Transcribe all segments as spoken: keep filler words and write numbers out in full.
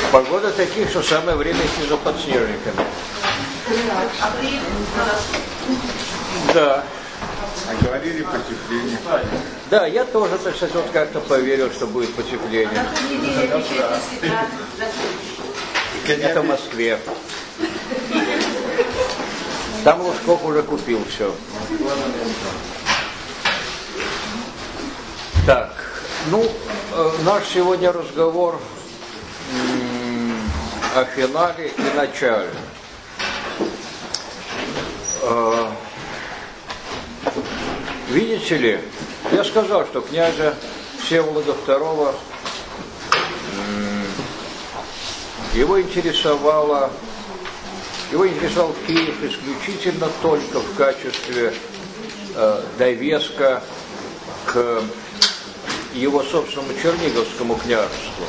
Погода таких, что самое время идти за подснежниками. Да. А говорили потепление. Да, я тоже, так сказать, вот как-то поверил, что будет потепление. Это в Москве. Там Лужков уже купил все. Так, ну, э, наш сегодня разговор м- о финале и начале. Э, видите ли, я сказал, что князя Всеволода второго м- его интересовало, его интересовал Киев исключительно только в качестве э, довеска к его собственному Черниговскому княжеству.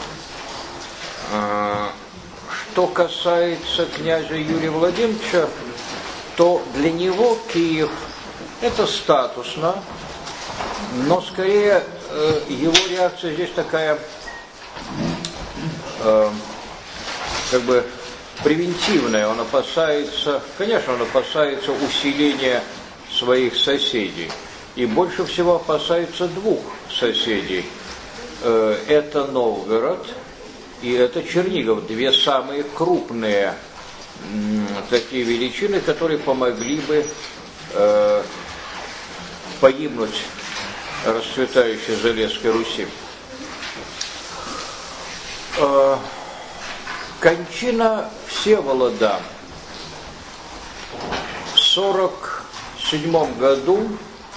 Что касается князя Юрия Владимировича, то для него Киев это статусно, но скорее его реакция здесь такая как бы превентивная. Он опасается, конечно, он опасается усиления своих соседей. И больше всего опасаются двух соседей. Это Новгород и это Чернигов. Две самые крупные такие величины, которые помогли бы погибнуть расцветающей Залесской Руси. Кончина Всеволода в сорок седьмом году,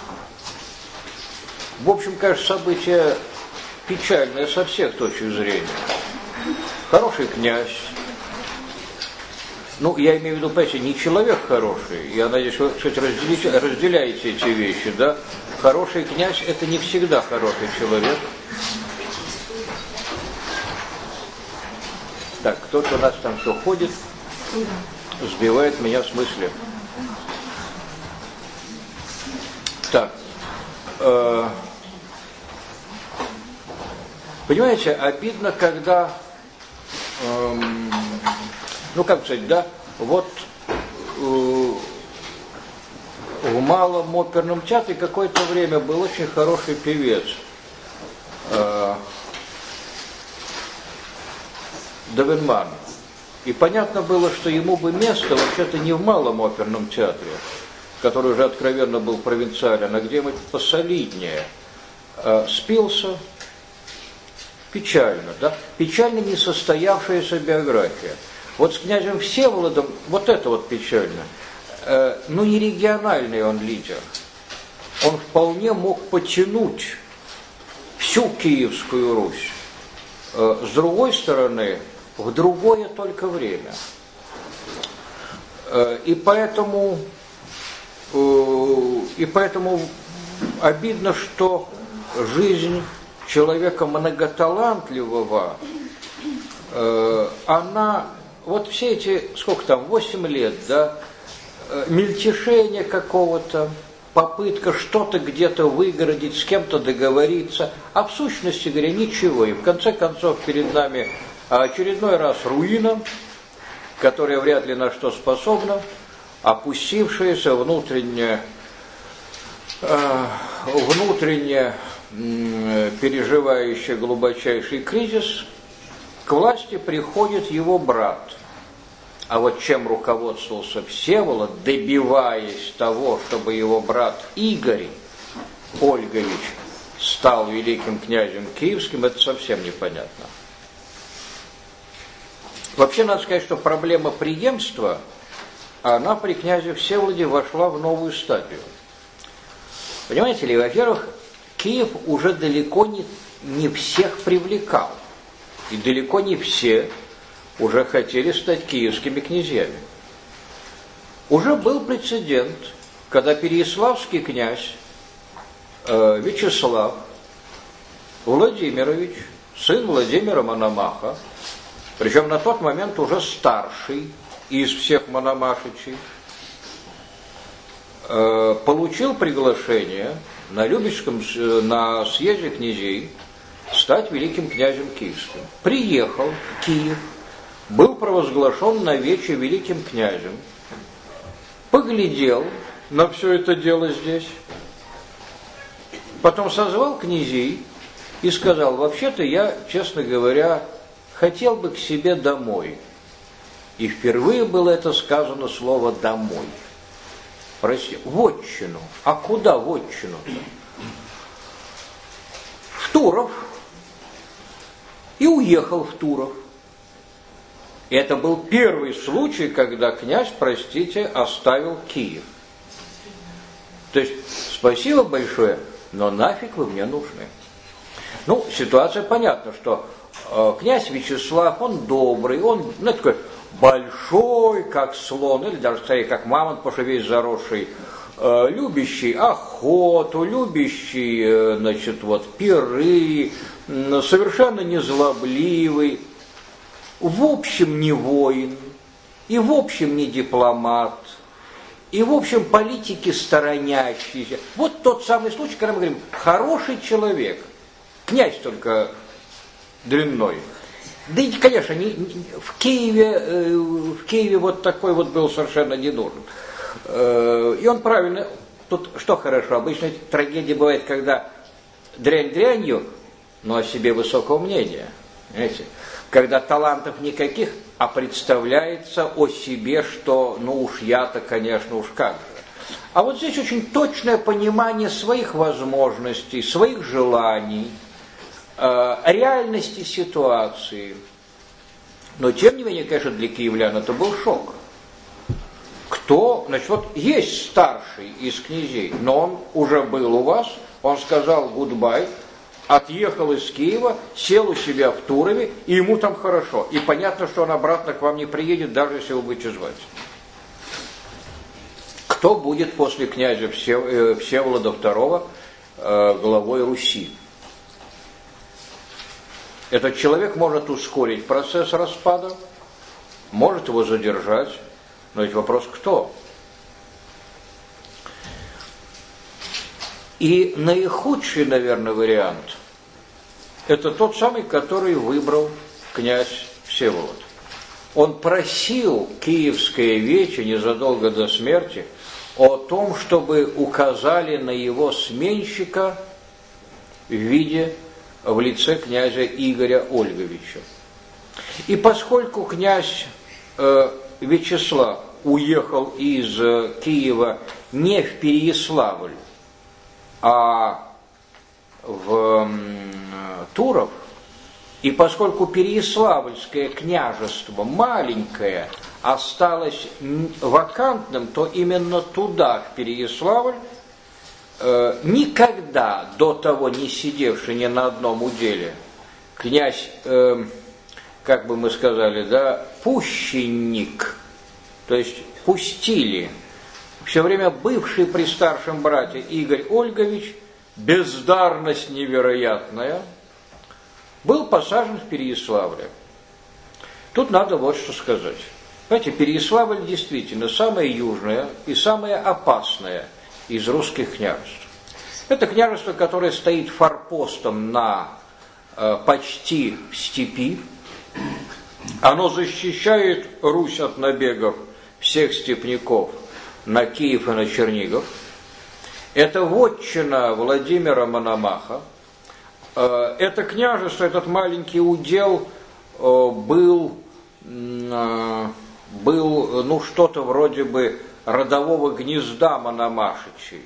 в общем, кажется, событие печальное со всех точек зрения. Хороший князь. Ну, я имею в виду, понимаете, не человек хороший. Я надеюсь, вы, кстати, разделите, разделяете эти вещи, да? Хороший князь – это не всегда хороший человек. Так, кто-то у нас там все ходит, сбивает меня с мысли. Так. Э- Понимаете, обидно, когда, эм, ну как сказать, да, вот э, в Малом оперном театре какое-то время был очень хороший певец. Э, Довенман. И понятно было, что ему бы место вообще-то не в Малом оперном театре, который уже откровенно был провинциален, а где-нибудь посолиднее. Э, спился. Печально, да? Печально несостоявшаяся биография. Вот с князем Всеволодом вот это вот печально. Э, ну, не региональный он лидер. Он вполне мог потянуть всю Киевскую Русь. Э, с другой стороны, в другое только время. Э, и поэтому, э, и поэтому обидно, что жизнь человека многоталантливого, э, она, вот все эти, сколько там, восемь лет, да, э, мельтешение какого-то, попытка что-то где-то выгородить, с кем-то договориться, а в сущности говоря, ничего. И в конце концов перед нами очередной раз руина, которая вряд ли на что способна, опустившаяся внутренне, э, внутренне переживающий глубочайший кризис, к власти приходит его брат. А вот чем руководствовался Всеволод, добиваясь того, чтобы его брат Игорь Ольгович стал великим князем киевским, это совсем непонятно. Вообще надо сказать, что проблема преемства, она при князе Всеволоде вошла в новую стадию. Понимаете ли, во-первых, Киев уже далеко не, не всех привлекал. И далеко не все уже хотели стать киевскими князьями. Уже был прецедент, когда переяславский князь э, Вячеслав Владимирович, сын Владимира Мономаха, причем на тот момент уже старший из всех мономашичей, получил приглашение на Любечском, на съезде князей стать великим князем киевским. Приехал в Киев, был провозглашен на вече великим князем, поглядел на все это дело здесь, потом созвал князей и сказал: вообще-то я, честно говоря, хотел бы к себе домой. И впервые было это сказано слово «домой». Прости, вотчину. А куда вотчину-то? В Туров. И уехал в Туров. И это был первый случай, когда князь, простите, оставил Киев. То есть, спасибо большое, но нафиг вы мне нужны. Ну, ситуация понятна, что э, князь Вячеслав, он добрый, он, ну, такой большой, как слон, или даже скорее, как мамонт, потому что весь заросший, э, любящий охоту, любящий, э, значит, вот, пиры, э, совершенно незлобливый, в общем не воин, и в общем не дипломат, и в общем политики сторонящийся. Вот тот самый случай, когда мы говорим: хороший человек, князь только дрянной. Да и, конечно, не, не, в Киеве, э, в Киеве вот такой вот был совершенно не нужен. Э, и он правильно, тут что хорошо, обычно трагедия бывает, когда дрянь дрянью, но о себе высокого мнения, знаете, когда талантов никаких, а представляется о себе, что ну уж я-то, конечно, уж как же. А вот здесь очень точное понимание своих возможностей, своих желаний, реальности ситуации. Но, тем не менее, конечно, для киевлян это был шок. Кто, значит, вот есть старший из князей, но он уже был у вас, он сказал гудбай, отъехал из Киева, сел у себя в Турове, и ему там хорошо. И понятно, что он обратно к вам не приедет, даже если вы будете звать. Кто будет после князя Всеволода второго главой Руси? Этот человек может ускорить процесс распада, может его задержать, но ведь вопрос кто? И наихудший, наверное, вариант – это тот самый, который выбрал князь Всеволод. Он просил Киевское вече незадолго до смерти о том, чтобы указали на его сменщика в виде, в лице князя Игоря Ольговича. И поскольку князь э, Вячеслав уехал из э, Киева не в Переяславль, а в э, Туров, и поскольку Переяславльское княжество маленькое осталось вакантным, то именно туда, в Переяславль, э, никогда до того не сидевший ни на одном уделе князь, э, как бы мы сказали, да, пущенник, то есть пустили, все время бывший при старшем брате Игорь Ольгович, бездарность невероятная, был посажен в Переяславле. Тут надо вот что сказать. Знаете, Переяславль действительно самое южное и самое опасное из русских княжеств. Это княжество, которое стоит форпостом на э, почти в степи. Оно защищает Русь от набегов всех степняков на Киев и на Чернигов. Это вотчина Владимира Мономаха. Э, это княжество, этот маленький удел э, был... Э, был, ну, что-то вроде бы родового гнезда Мономашичей.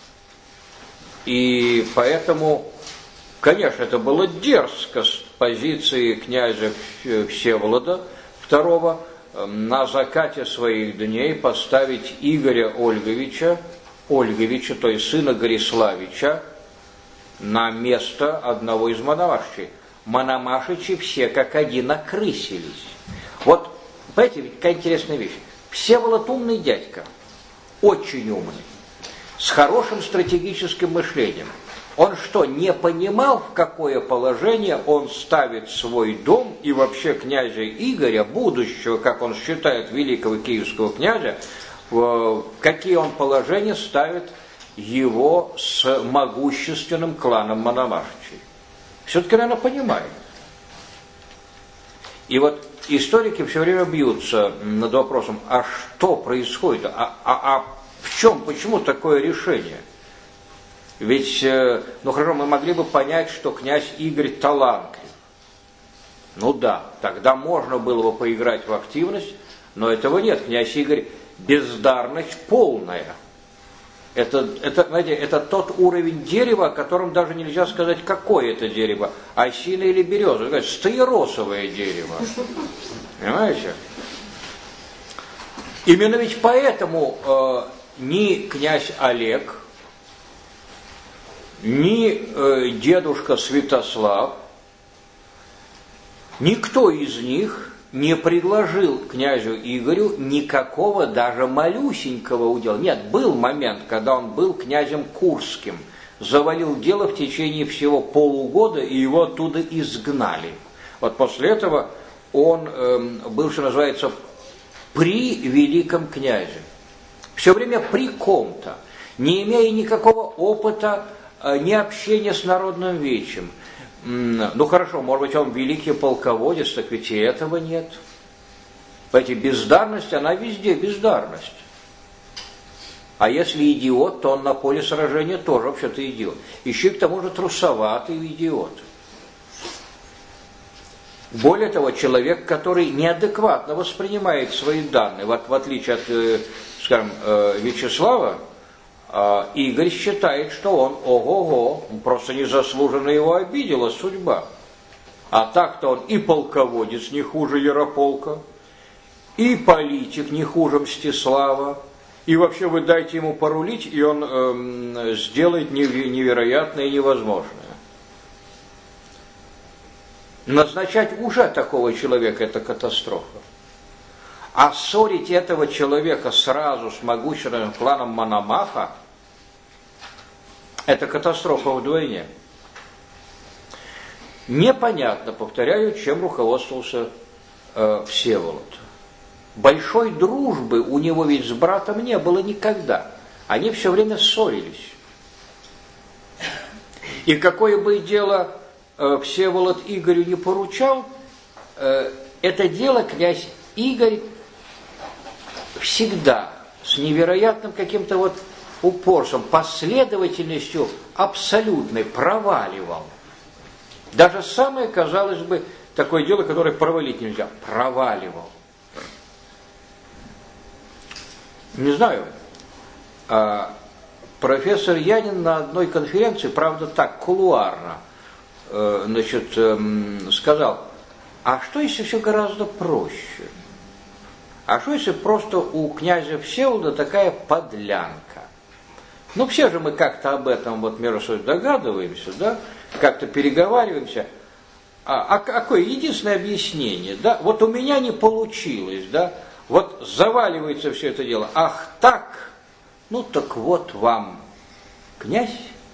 И поэтому, конечно, это было дерзко с позиции князя Всеволода второго на закате своих дней поставить Игоря Ольговича, Ольговича, то есть сына Гориславича, на место одного из Мономашичей. Мономашичи все как один окрысились. Вот, понимаете, какая интересная вещь. Всеволод умный дядька, очень умный, с хорошим стратегическим мышлением. Он что, не понимал, в какое положение он ставит свой дом и вообще князя Игоря, будущего, как он считает, великого киевского князя, в какие он положения ставит его с могущественным кланом Мономашичей? все-таки, наверное, понимает. И вот историки все время бьются над вопросом, а что происходит, а, а, а в чем, почему такое решение? Ведь, ну хорошо, мы могли бы понять, что князь Игорь талантлив. Ну да, тогда можно было бы поиграть в активность, но этого нет. Князь Игорь бездарность полная. Это, это, знаете, это тот уровень дерева, о котором даже нельзя сказать, какое это дерево, осина или береза. Стаиросовое дерево. Понимаете? Именно ведь поэтому э, ни князь Олег, ни э, дедушка Святослав, никто из них не предложил князю Игорю никакого даже малюсенького удела. Нет, был момент, когда он был князем Курским, завалил дело в течение всего полугода, и его оттуда изгнали. Вот после этого он э, был, что называется, при великом князе. Все время при ком-то, не имея никакого опыта, э, ни общения с народным вечем. Ну хорошо, может быть, он великий полководец, так ведь и этого нет. Понимаете, бездарность, она везде бездарность. А если идиот, то он на поле сражения тоже вообще-то идиот. Еще и к тому же трусоватый идиот. Более того, человек, который неадекватно воспринимает свои данные, вот в отличие от, скажем, Вячеслава, Игорь считает, что он ого-го, просто незаслуженно его обидела судьба. А так-то он и полководец не хуже Ярополка, и политик не хуже Мстислава, и вообще вы дайте ему порулить, и он эм, сделает невероятное и невозможное. Назначать уже такого человека – это катастрофа. А ссорить этого человека сразу с могущественным кланом Мономаха – это катастрофа вдвойне. Непонятно, повторяю, чем руководствовался э, Всеволод. Большой дружбы у него ведь с братом не было никогда. Они все время ссорились. И какое бы дело э, Всеволод Игорю не поручал, э, это дело князь Игорь всегда с невероятным каким-то вот упорством, последовательностью абсолютной проваливал. Даже самое, казалось бы, такое дело, которое провалить нельзя, проваливал. Не знаю, профессор Янин на одной конференции, правда так, кулуарно, значит, сказал, а что если все гораздо проще? А что если просто у князя Всеволода такая подлянка? Ну, все же мы как-то об этом вот между собой догадываемся, да, как-то переговариваемся. А, а какое единственное объяснение, да, вот у меня не получилось, да, вот заваливается все это дело. Ах так, ну так вот вам князь,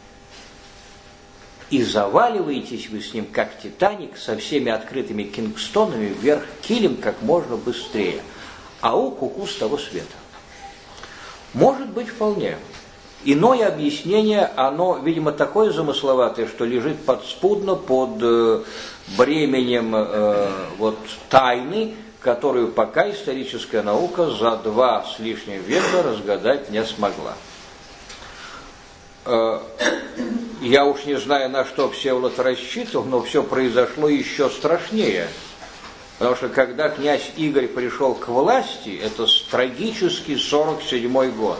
и заваливаетесь вы с ним, как Титаник, со всеми открытыми кингстонами вверх килем как можно быстрее. Ау, куку с того света. Может быть, вполне. Иное объяснение, оно, видимо, такое замысловатое, что лежит подспудно под э, бременем э, вот, тайны, которую пока историческая наука за два с лишним века разгадать не смогла. Э, я уж не знаю, на что Всеволод рассчитывал, но все произошло еще страшнее. Потому что когда князь Игорь пришел к власти, это трагический сорок седьмой год,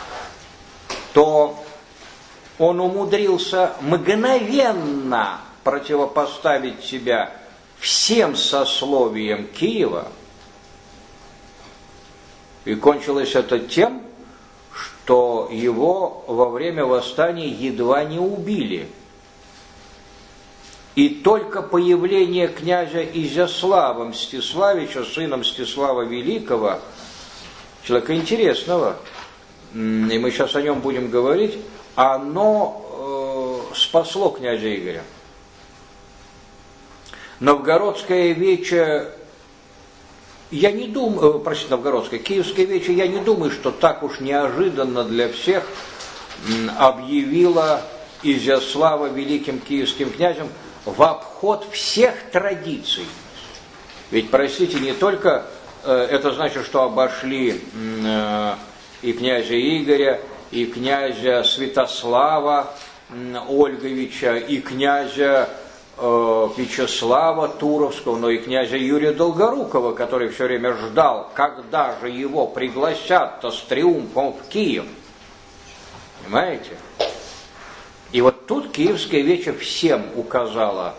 то он умудрился мгновенно противопоставить себя всем сословиям Киева. И кончилось это тем, что его во время восстания едва не убили. И только появление князя Изяслава Мстиславича, сына Мстислава Великого, человека интересного, и мы сейчас о нем будем говорить, оно э, спасло князя Игоря. Новгородское вече, я не думаю, э, простите, Новгородское, Киевское вече, я не думаю, что так уж неожиданно для всех м, объявила Изяслава великим киевским князем, в обход всех традиций. Ведь, простите, не только э, это значит, что обошли э, и князя Игоря, и князя Святослава э, Ольговича, и князя э, Вячеслава Туровского, но и князя Юрия Долгорукова, который все время ждал, когда же его пригласят-то с триумфом в Киев. Понимаете? И вот тут Киевское вече всем указало,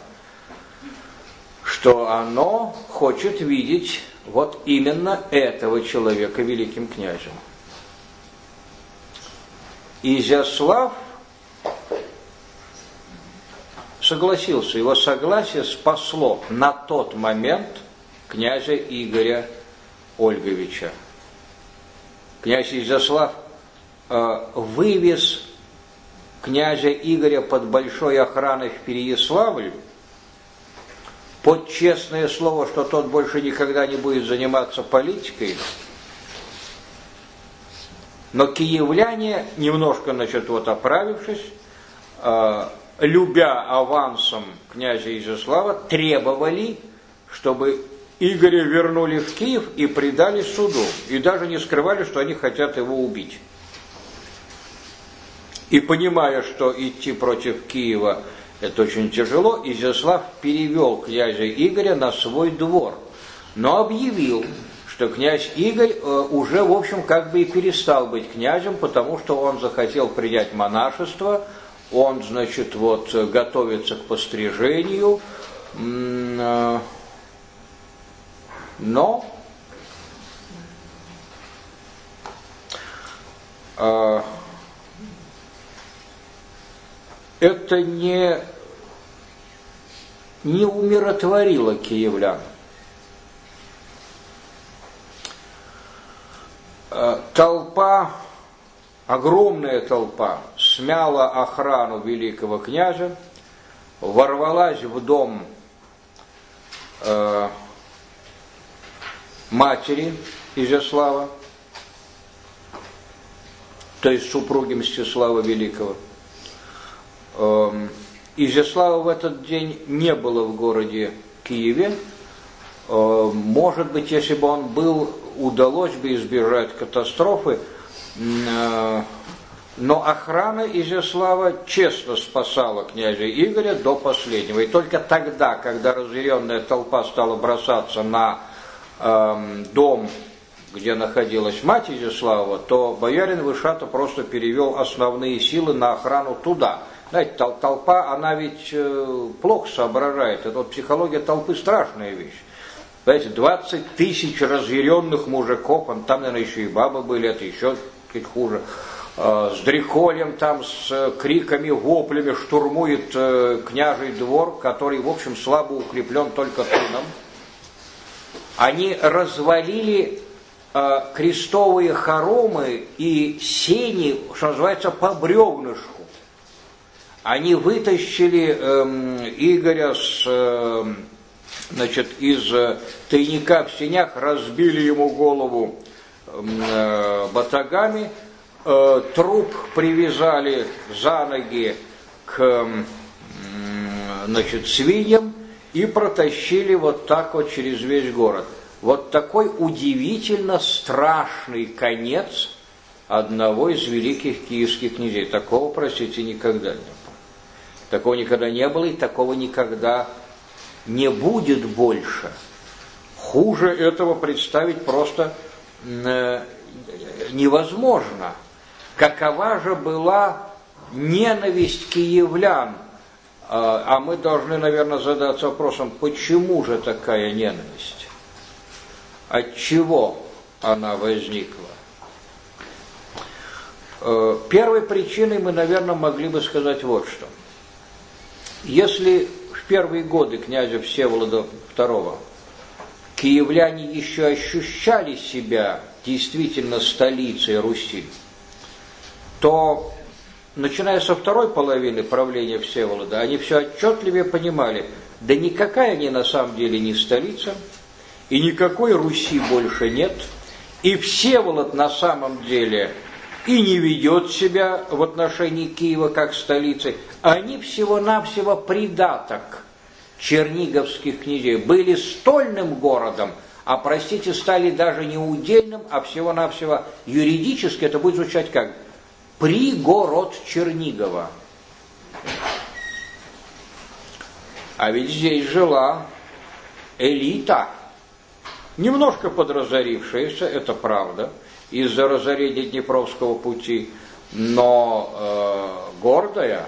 что оно хочет видеть вот именно этого человека великим князем. Изяслав согласился, его согласие спасло на тот момент князя Игоря Ольговича. Князь Изяслав э, вывез князя Игоря под большой охраной в Переяславль, под честное слово, что тот больше никогда не будет заниматься политикой. Но киевляне, немножко, значит, вот оправившись, э, любя авансом князя Изяслава, требовали, чтобы Игоря вернули в Киев и предали суду. И даже не скрывали, что они хотят его убить. И понимая, что идти против Киева это очень тяжело, Изяслав перевел князя Игоря на свой двор, но объявил, что князь Игорь уже, в общем, как бы и перестал быть князем, потому что он захотел принять монашество, он, значит, вот готовится к пострижению, но это не, не умиротворило киевлян. Толпа, огромная толпа, смяла охрану великого князя, ворвалась в дом э, матери Изяслава, то есть супруги Мстислава Великого. Изяслава в этот день не было в городе Киеве. Может быть, если бы он был, удалось бы избежать катастрофы, но охрана Изяслава честно спасала князя Игоря до последнего. И только тогда, когда разъяренная толпа стала бросаться на э, дом, где находилась мать Изяслава, то боярин Вышата просто перевел основные силы на охрану туда. Знаете, толпа, она ведь э, плохо соображает. Это вот психология толпы страшная вещь. Знаете, двадцать тысяч разъяренных мужиков, там, наверное, еще и бабы были, это еще чуть хуже, э, с дреколем там, с э, криками, воплями штурмует э, княжий двор, который, в общем, слабо укреплен только тыном. Они развалили э, крестовые хоромы и сени, что называется, по бревнышку. Они вытащили э, Игоря с, э, значит, из э, тайника в сенях, разбили ему голову э, батагами, э, труп привязали за ноги к э, значит, свиньям и протащили вот так вот через весь город. Вот такой удивительно страшный конец одного из великих киевских князей. Такого, простите, никогда не было. Такого никогда не было, и такого никогда не будет больше. Хуже этого представить просто э, невозможно. Какова же была ненависть киевлян? Э, а мы должны, наверное, задаться вопросом, почему же такая ненависть? От чего она возникла? Э, первой причиной мы, наверное, могли бы сказать вот что. Если в первые годы князя Всеволода второго киевляне еще ощущали себя действительно столицей Руси, то, начиная со второй половины правления Всеволода, они все отчетливее понимали, да никакая они на самом деле не столица, и никакой Руси больше нет, и Всеволод на самом деле и не ведет себя в отношении Киева как столицы, они всего-навсего придаток черниговских князей были стольным городом, а, простите, стали даже не удельным, а всего-навсего юридически это будет звучать как пригород Чернигова. А ведь здесь жила элита, немножко подразорившаяся, это правда, из-за разорения Днепровского пути, но э, гордая,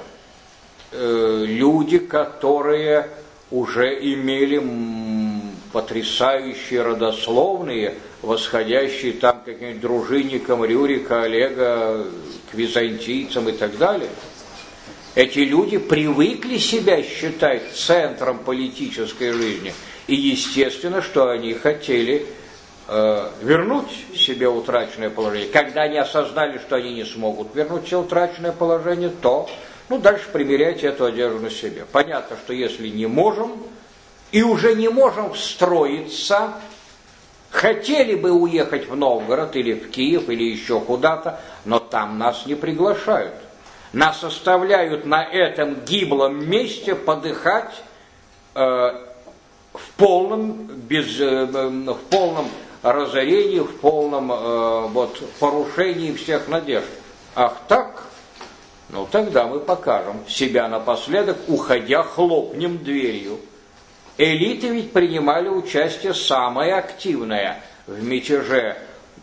э, люди, которые уже имели м, потрясающие родословные, восходящие там каким-нибудь дружинникам Рюрика, Олега, к византийцам и так далее. Эти люди привыкли себя считать центром политической жизни, и естественно, что они хотели э, вернуть себе утраченное положение. Когда они осознали, что они не смогут вернуть себе утраченное положение, то ну, дальше примеряйте эту одежду на себе. Понятно, что если не можем, и уже не можем встроиться, хотели бы уехать в Новгород или в Киев или еще куда-то, но там нас не приглашают. Нас оставляют на этом гиблом месте подыхать э, в полном, без, э, в полном разорении, в полном э, вот, порушении всех надежд. Ах так? Ну тогда мы покажем себя напоследок, уходя, хлопнем дверью. Элиты ведь принимали участие самое активное в мятеже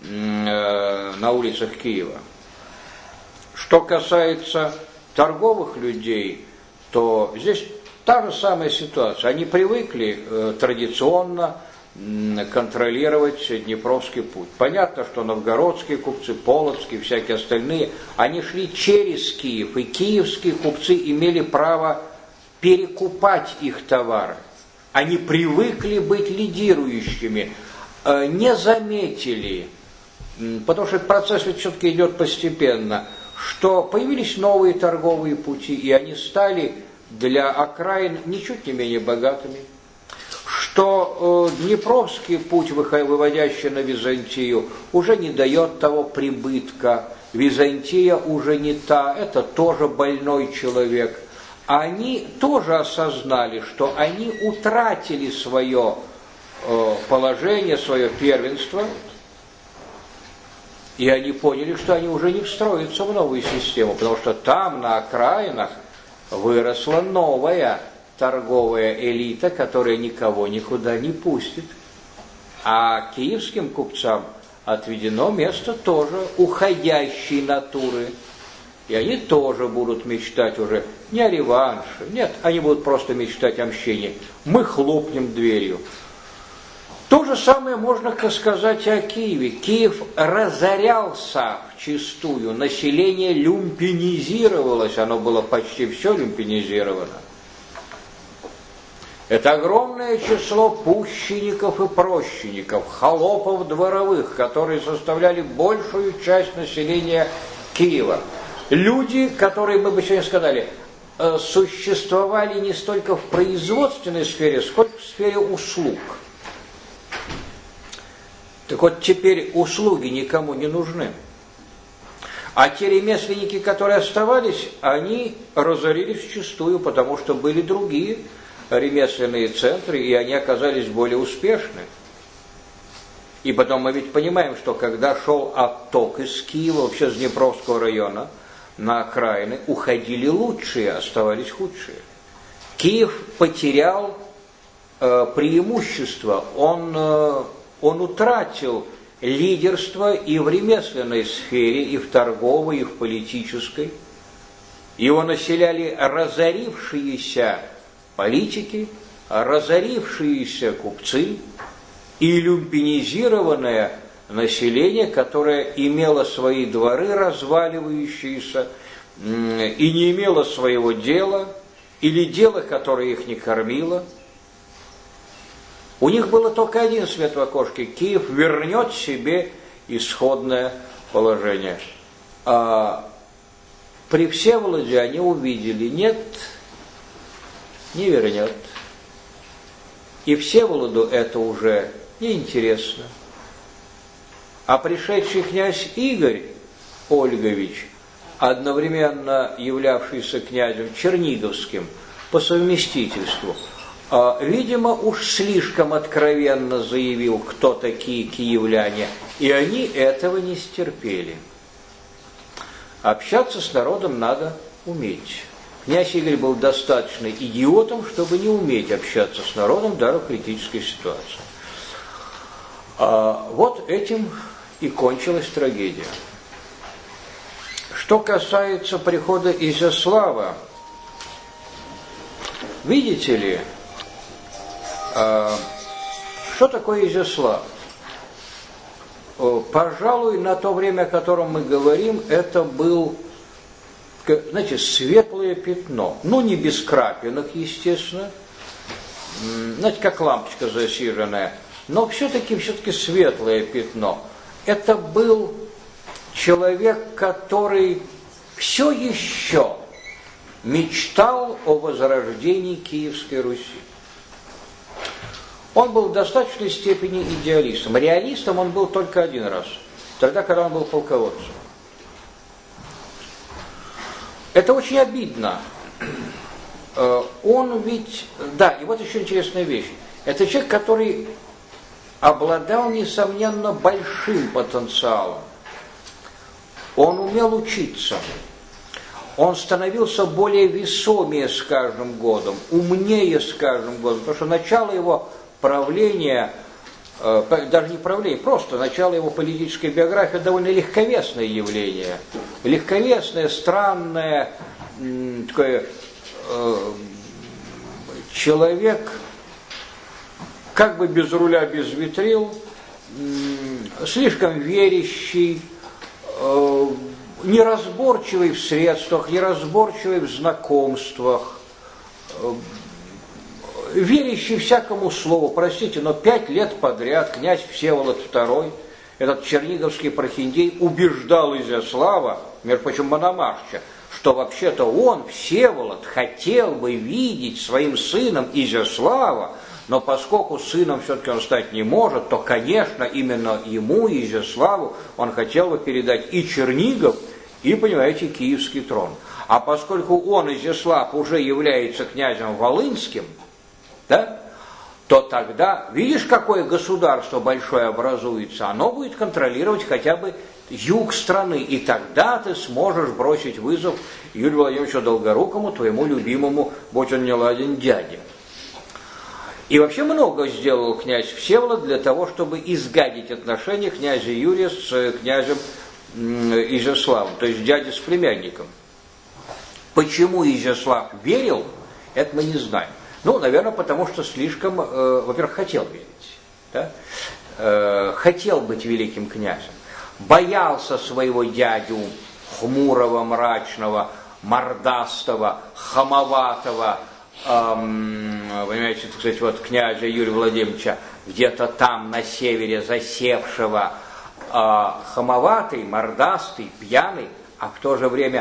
э, на улицах Киева. Что касается торговых людей, то здесь та же самая ситуация. Они привыкли э, традиционно э, контролировать Днепровский путь. Понятно, что новгородские купцы, полоцкие, всякие остальные, они шли через Киев, и киевские купцы имели право перекупать их товары. Они привыкли быть лидирующими, э, не заметили, э, потому что этот процесс ведь все-таки идет постепенно, что появились новые торговые пути, и они стали для окраин ничуть не менее богатыми, что э, Днепровский путь, выводящий на Византию, уже не дает того прибытка, Византия уже не та, это тоже больной человек. Они тоже осознали, что они утратили свое э, положение, свое первенство, и они поняли, что они уже не встроятся в новую систему, потому что там, на окраинах, выросла новая торговая элита, которая никого никуда не пустит. А киевским купцам отведено место тоже уходящей натуры. И они тоже будут мечтать уже не о реванше, нет, они будут просто мечтать о мщении. Мы хлопнем дверью. То же самое можно сказать и о Киеве. Киев разорялся вчистую, население люмпинизировалось, оно было почти все люмпинизировано. Это огромное число пущенников и прощенников, холопов дворовых, которые составляли большую часть населения Киева. Люди, которые, мы бы сегодня сказали, существовали не столько в производственной сфере, сколько в сфере услуг. Так вот, теперь услуги никому не нужны. А те ремесленники, которые оставались, они разорились вчистую, потому что были другие ремесленные центры, и они оказались более успешны. И потом мы ведь понимаем, что когда шел отток из Киева, вообще с Днепровского района, на окраины, уходили лучшие, оставались худшие. Киев потерял э, преимущество, он... Э, Он утратил лидерство и в ремесленной сфере, и в торговой, и в политической. Его населяли разорившиеся политики, разорившиеся купцы и люмпинизированное население, которое имело свои дворы разваливающиеся и не имело своего дела, или дело, которое их не кормило. У них было только один свет в окошке. Киев вернет себе исходное положение. А при Всеволоде они увидели, нет, не вернет. И Всеволоду это уже неинтересно. А пришедший князь Игорь Ольгович, одновременно являвшийся князем Черниговским по совместительству, видимо, уж слишком откровенно заявил, кто такие киевляне, и они этого не стерпели. Общаться с народом надо уметь. Князь Игорь был достаточно идиотом, чтобы не уметь общаться с народом даже в критической ситуации. А вот этим и кончилась трагедия. Что касается прихода Изяслава, видите ли, что такое Изяслав? Пожалуй, на то время, о котором мы говорим, это был, знаете, светлое пятно. Ну, не без крапинок, естественно. Знаете, как лампочка засиженная. Но все-таки, все-таки светлое пятно. Это был человек, который все еще мечтал о возрождении Киевской Руси. Он был в достаточной степени идеалистом. Реалистом он был только один раз. Тогда, когда он был полководцем. Это очень обидно. Он ведь... Да, и вот еще интересная вещь. Это человек, который обладал, несомненно, большим потенциалом. Он умел учиться. Он становился более весомее с каждым годом, умнее с каждым годом. Потому что начало его правления, даже не правления, просто начало его политической биографии довольно легковесное явление. Легковесное, странное, такое, человек, как бы без руля, без ветрил, слишком верящий, неразборчивый в средствах, неразборчивый в знакомствах, верящий всякому слову. Простите, но пять лет подряд князь Всеволод второй, этот черниговский прохиндей, убеждал Изяслава, между прочим, Мономахча, что вообще-то он, Всеволод, хотел бы видеть своим сыном Изяслава, но поскольку сыном все-таки он стать не может, то, конечно, именно ему, Изяславу, он хотел бы передать и Чернигов, и, понимаете, Киевский трон. А поскольку он, Изяслав, уже является князем Волынским, да, то тогда, видишь, какое государство большое образуется, оно будет контролировать хотя бы юг страны, и тогда ты сможешь бросить вызов Юрию Владимировичу Долгорукому, твоему любимому, будь он не ладен, дяде. И вообще много сделал князь Всеволод для того, чтобы изгадить отношения князя Юрия с князем Изяславом, то есть дядей с племянником. Почему Изяслав верил, это мы не знаем. Ну, наверное, потому что слишком, э, во-первых, хотел верить, да? э, хотел быть великим князем, боялся своего дядю хмурого, мрачного, мордастого, хамоватого, эм, понимаете, так сказать, вот князя Юрия Владимировича, где-то там на севере засевшего, э, хамоватый, мордастый, пьяный, а в то же время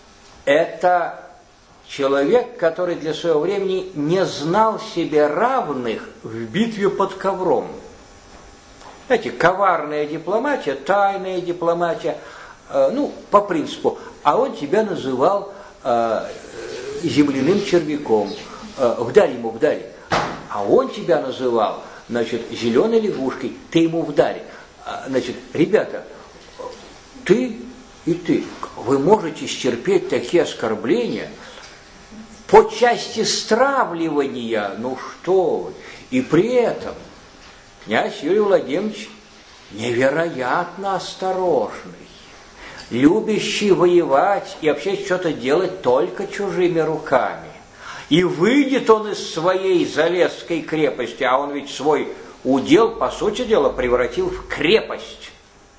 это человек, который для своего времени не знал себе равных в битве под ковром. Знаете, коварная дипломатия, тайная дипломатия, э, ну, по принципу, а он тебя называл э, земляным червяком, э, вдарь ему, вдарь, а он тебя называл, значит, зеленой лягушкой, ты ему вдарь. Значит, ребята, ты и ты, вы можете стерпеть такие оскорбления по части стравливания, ну что вы, и при этом князь Юрий Владимирович невероятно осторожный, любящий воевать и вообще что-то делать только чужими руками. И выйдет он из своей Залесской крепости, а он ведь свой удел, по сути дела, превратил в крепость.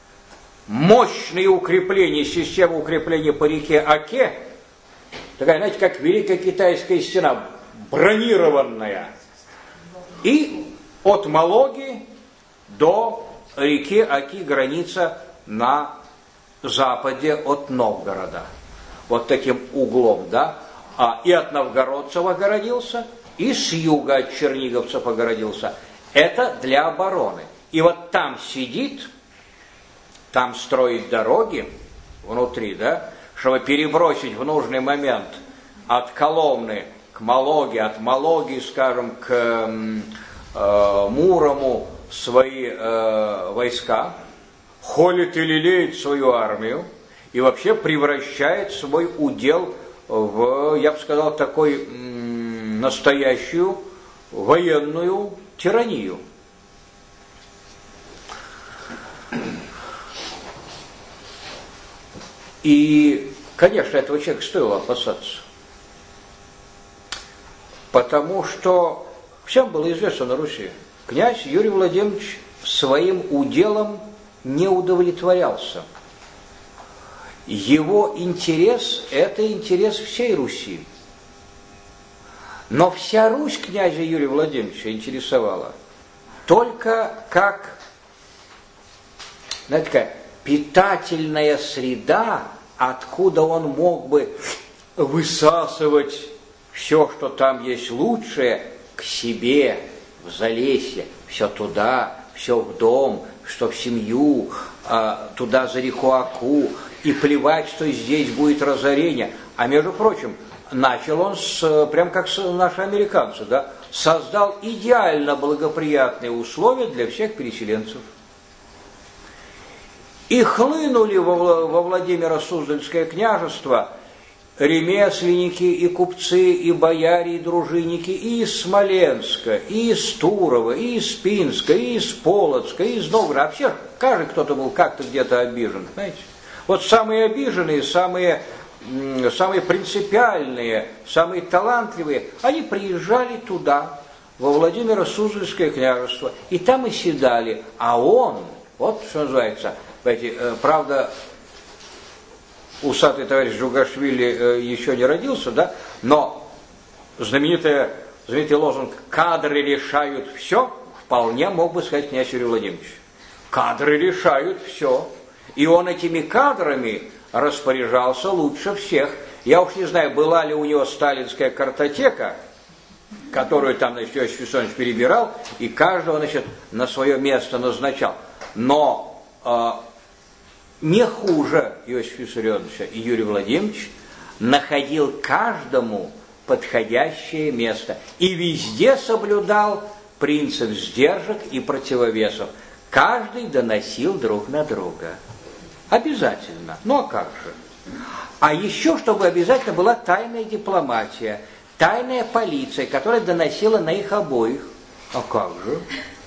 Мощные укрепления, система укрепления по реке Оке, такая, знаете, как Великая Китайская стена, бронированная. И от Малоги до реки Оки граница на западе от Новгорода. Вот таким углом, да. А, и от новгородцев огородился, и с юга от черниговцев огородился. Это для обороны. И вот там сидит, там строит дороги внутри, да, чтобы перебросить в нужный момент от Коломны к Малоге, от Малоги, скажем, к э, Мурому свои э, войска, холит и лелеет свою армию и вообще превращает свой удел в, я бы сказал, такой м, настоящую военную тиранию. И, конечно, этого человека стоило опасаться. Потому что всем было известно на Руси, князь Юрий Владимирович своим уделом не удовлетворялся. Его интерес – это интерес всей Руси. Но вся Русь князя Юрия Владимировича интересовала только как, знаете, такая питательная среда, откуда он мог бы высасывать все, что там есть лучшее, к себе, в Залесье, все туда, все в дом, что в семью, туда за реку Аку, и плевать, что здесь будет разорение. А между прочим, начал он с, прям как наши американцы, да, создал идеально благоприятные условия для всех переселенцев. И хлынули во, во Владимиро-Суздальское княжество ремесленники, и купцы, и бояре, и дружинники, и из Смоленска, и из Турова, и из Пинска, и из Полоцка, и из Новгорода. А вообще, каждый кто-то был как-то где-то обижен, знаете. Вот самые обиженные, самые, самые принципиальные, самые талантливые, они приезжали туда, во Владимиро-Суздальское княжество, и там и седали. А он, вот что называется, правда, усатый товарищ Джугашвили еще не родился, да, но знаменитый, знаменитый лозунг «Кадры решают все» вполне мог бы сказать князь Юрий Владимирович. Кадры решают все. И он этими кадрами распоряжался лучше всех. Я уж не знаю, была ли у него сталинская картотека, которую там, значит, Иосиф Виссарионович перебирал, и каждого, значит, на свое место назначал. Но э, не хуже Иосифа Виссарионовича и Юрий Владимирович находил каждому подходящее место и везде соблюдал принцип сдержек и противовесов. Каждый доносил друг на друга. Обязательно. Ну а как же? А еще, чтобы обязательно была тайная дипломатия, тайная полиция, которая доносила на их обоих. А как же?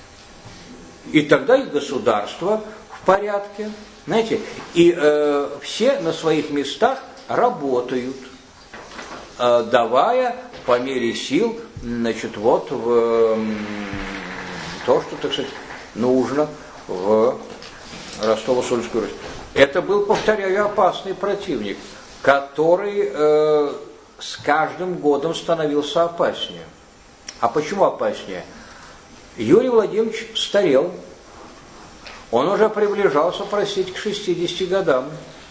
И тогда и государство в порядке. Знаете, и э, все на своих местах работают, э, давая по мере сил, значит, вот в э, то, что, так сказать, нужно в Ростово-Суздальскую Русь. Это был, повторяю, опасный противник, который э, с каждым годом становился опаснее. А почему опаснее? Юрий Владимирович старел, он уже приближался, простите, к шестидесяти годам.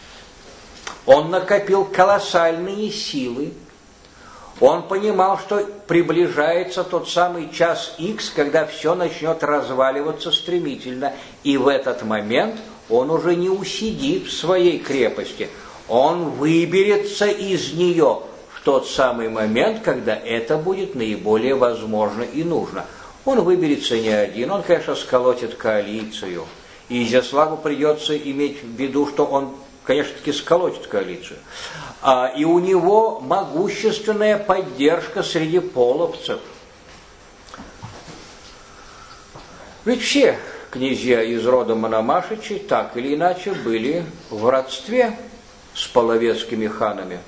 Он накопил колоссальные силы. Он понимал, что приближается тот самый час Икс, когда все начнет разваливаться стремительно. И в этот момент он уже не усидит в своей крепости. Он выберется из нее в тот самый момент, когда это будет наиболее возможно и нужно. Он выберется не один, он, конечно, сколотит коалицию. И Изяславу придется иметь в виду, что он, конечно, таки сколотит коалицию. А, и у него могущественная поддержка среди половцев. Ведь все князья из рода Мономашичей так или иначе были в родстве с половецкими ханами.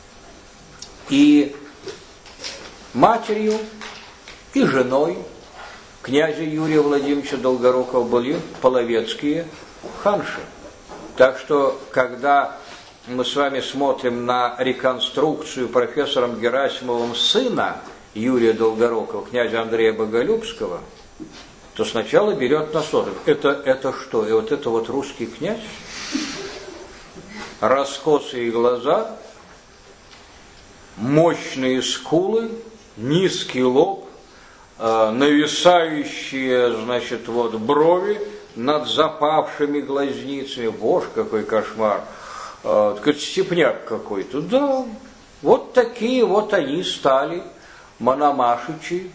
И матерью, и женой князя Юрия Владимировича Долгорукова были половецкие ханши. Так что, когда мы с вами смотрим на реконструкцию профессором Герасимовым сына Юрия Долгорукова, князя Андрея Боголюбского, то сначала берет на соток. Это, это что? И вот это вот русский князь? Раскосые глаза, мощные скулы, низкий лоб, э, нависающие, значит, вот брови над запавшими глазницами. Боже, какой кошмар! Э, такой степняк какой-то. Да, вот такие вот они стали Мономашичи,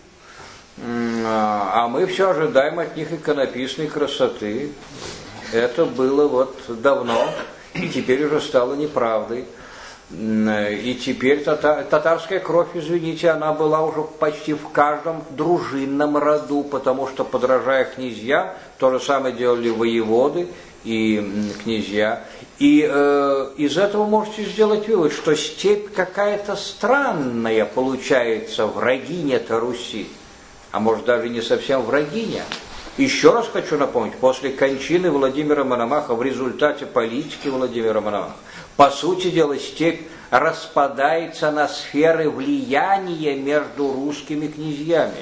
а мы все ожидаем от них иконописной красоты. Это было вот давно, и теперь уже стало неправдой. И теперь тата- татарская кровь, извините, она была уже почти в каждом дружинном роду, потому что, подражая князьям, то же самое делали воеводы и князья. И э, из этого можете сделать вывод, что степь какая-то странная получается, врагиня-то Руси, а может даже не совсем врагиня. Еще раз хочу напомнить, после кончины Владимира Мономаха, в результате политики Владимира Мономаха, по сути дела, степь распадается на сферы влияния между русскими князьями.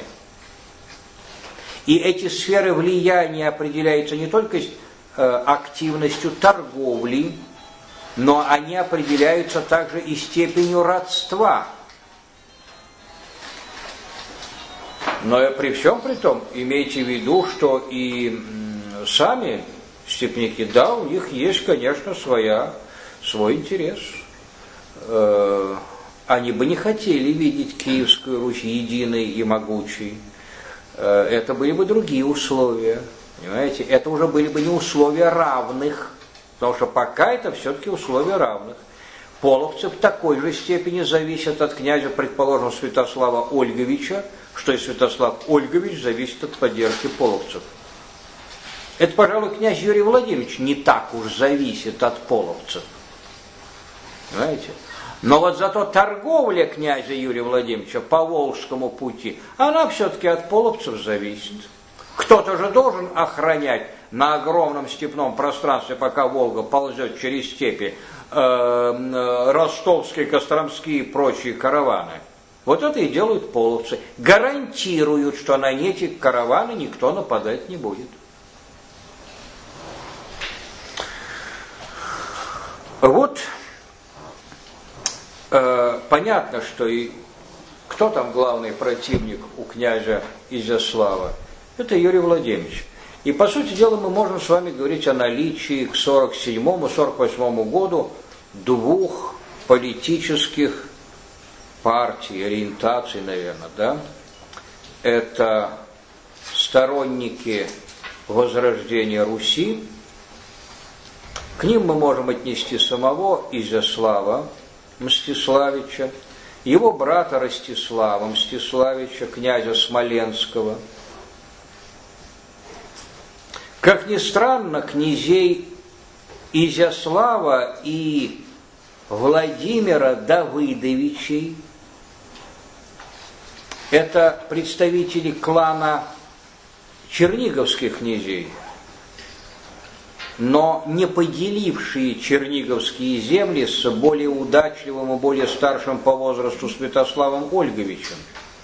И эти сферы влияния определяются не только активностью торговли, но они определяются также и степенью родства. Но при всем при том, имейте в виду, что и сами степняки, да, у них есть, конечно, своя, свой интерес. Они бы не хотели видеть Киевскую Русь единой и могучей. Это были бы другие условия. Понимаете, это уже были бы не условия равных, потому что пока это все-таки условия равных. Половцы в такой же степени зависят от князя, предположим, Святослава Ольговича, что и Святослав Ольгович зависит от поддержки половцев. Это, пожалуй, князь Юрий Владимирович не так уж зависит от половцев. Понимаете? Но вот зато торговля князя Юрия Владимировича по Волжскому пути, она все-таки от половцев зависит. Кто-то же должен охранять на огромном степном пространстве, пока Волга ползет через степи, э, э, ростовские, костромские и прочие караваны. Вот это и делают половцы. Гарантируют, что на эти караваны никто нападать не будет. Вот э, понятно, что и кто там главный противник у князя Изяслава? Это Юрий Владимирович. И, по сути дела, мы можем с вами говорить о наличии к сорок седьмому — сорок восьмому году двух политических партий, ориентаций, наверное, да? Это сторонники возрождения Руси. К ним мы можем отнести самого Изяслава Мстиславича, его брата Ростислава Мстиславича, князя Смоленского. Как ни странно, князей Изяслава и Владимира Давыдовичей, это представители клана черниговских князей, но не поделившие черниговские земли с более удачливым и более старшим по возрасту Святославом Ольговичем.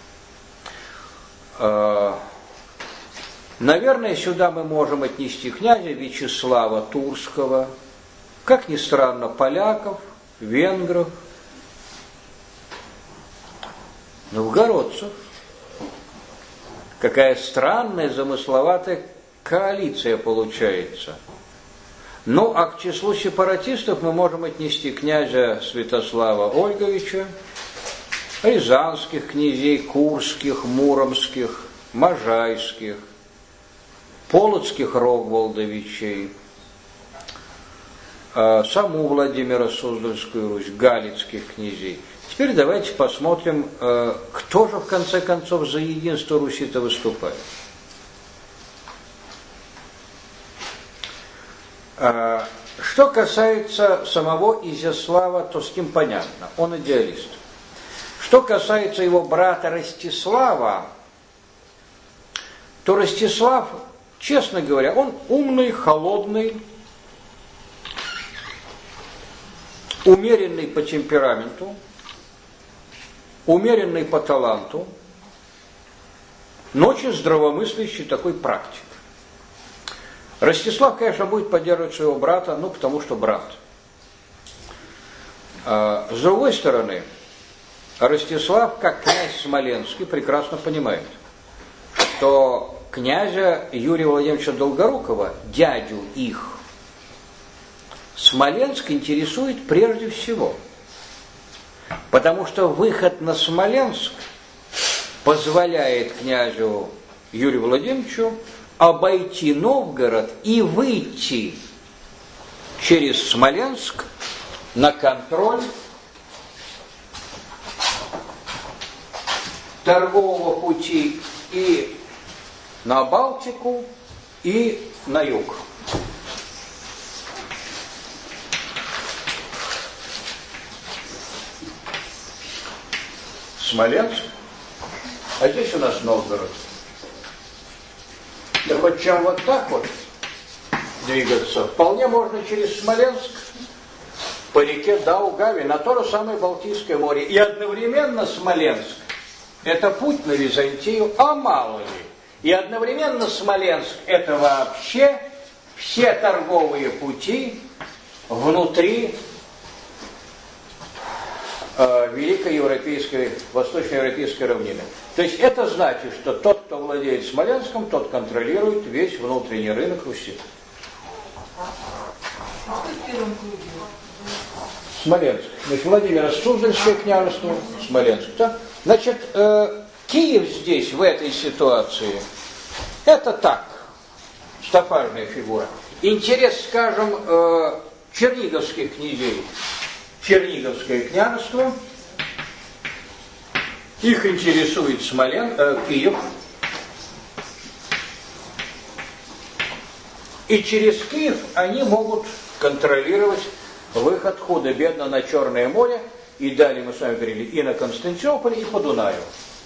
Наверное, сюда мы можем отнести князя Вячеслава Турского, как ни странно, поляков, венгров, новгородцев. Какая странная, замысловатая коалиция получается. Ну, а к числу сепаратистов мы можем отнести князя Святослава Ольговича, рязанских князей, курских, муромских, можайских, полоцких Рогволдовичей, саму Владимира Суздальскую Русь, галицких князей. Теперь давайте посмотрим, кто же в конце концов за единство Руси-то выступает. Что касается самого Изяслава, то с ним понятно, он идеалист. Что касается его брата Ростислава, то Ростислав, честно говоря, он умный, холодный, умеренный по темпераменту, умеренный по таланту, но очень здравомыслящий такой практик. Ростислав, конечно, будет поддерживать своего брата, ну, потому что брат. А, с другой стороны, Ростислав, как князь Смоленский, прекрасно понимает, что князя Юрия Владимировича Долгорукова, дядю их, Смоленск интересует прежде всего, потому что выход на Смоленск позволяет князю Юрию Владимировичу обойти Новгород и выйти через Смоленск на контроль торгового пути и на Балтику, и на юг. Смоленск, а здесь у нас Новгород. Да хоть чем вот так вот двигаться, вполне можно через Смоленск по реке Даугаве на то же самое Балтийское море. И одновременно Смоленск – это путь на Византию, а мало ли. И одновременно Смоленск – это вообще все торговые пути внутри э, великой европейской, восточноевропейской равнины. То есть это значит, что тот, кто владеет Смоленском, тот контролирует весь внутренний рынок Руси. Смоленск. Значит, Владимир Суздальское княжество, Смоленск. Да? Значит, э, Киев здесь, в этой ситуации, это так, стопажная фигура. Интерес, скажем, э, черниговских князей, Черниговское княжество, их интересует Смолен, э, Киев. И через Киев они могут контролировать выход худо-бедно на Черное море, и далее мы с вами говорили и на Константинополь, и по Дунаю.